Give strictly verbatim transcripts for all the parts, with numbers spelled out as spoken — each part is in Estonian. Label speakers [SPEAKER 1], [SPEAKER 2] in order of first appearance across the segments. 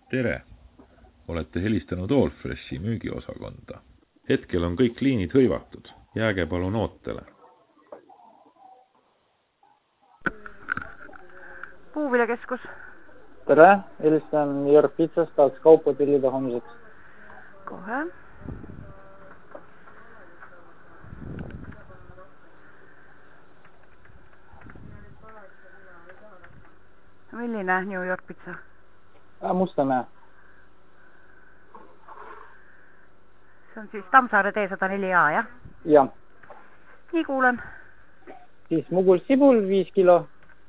[SPEAKER 1] Tere! Olete helistanud Allfreshi müügiosakonda. Hetkel on kõik liinid hõivatud. Jääge palun ootele.
[SPEAKER 2] Puuviljakeskus.
[SPEAKER 3] Tere! Helistan Jörg Pitsast, tahaks kaupa tellida homseks.
[SPEAKER 2] Kohe. Milline New York pitsa?
[SPEAKER 3] Mustamäe.
[SPEAKER 2] See on siis Tammsaare tee sada neli A, jah?
[SPEAKER 3] Jah.
[SPEAKER 2] Nii kuulen.
[SPEAKER 3] Siis mugul sibul viis kilo.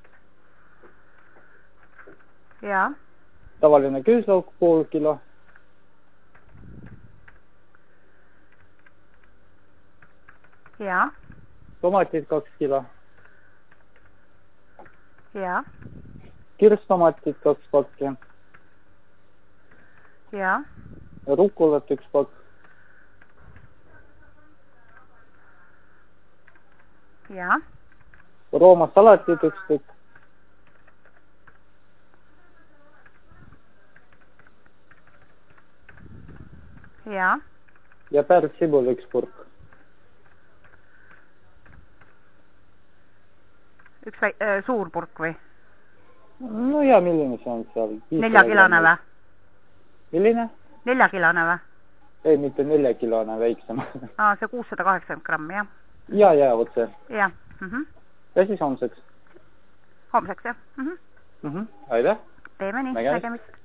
[SPEAKER 2] Jaa.
[SPEAKER 3] Tavaline küüslauk pool kilo.
[SPEAKER 2] Jaa.
[SPEAKER 3] Tomatid kaks kilo.
[SPEAKER 2] Jaa.
[SPEAKER 3] Kirstomatid kaks pakki.
[SPEAKER 2] Jaa.
[SPEAKER 3] Rukkulat üks pakk.
[SPEAKER 2] Jaa.
[SPEAKER 3] Rooma salatid üks tükk.
[SPEAKER 2] Jaa.
[SPEAKER 3] Ja pärssibul üks purk.
[SPEAKER 2] Üks väi, äh, suur purk või?
[SPEAKER 3] No ja milline see on seal?
[SPEAKER 2] Neljakilane või?
[SPEAKER 3] Milline?
[SPEAKER 2] Neljakilane või?
[SPEAKER 3] Ei, mitte neljakilane, väiksem.
[SPEAKER 2] Aa, see kuussada kaheksakümmend grammi, jah?
[SPEAKER 3] Ja, ja, otse.
[SPEAKER 2] Jah. Mhm.
[SPEAKER 3] Ja siis homseks?
[SPEAKER 2] Homseks, jah? Mhm.
[SPEAKER 3] Mhm. Aitäh.
[SPEAKER 2] Teeme nii,
[SPEAKER 3] Nägemist.
[SPEAKER 2] nägemist.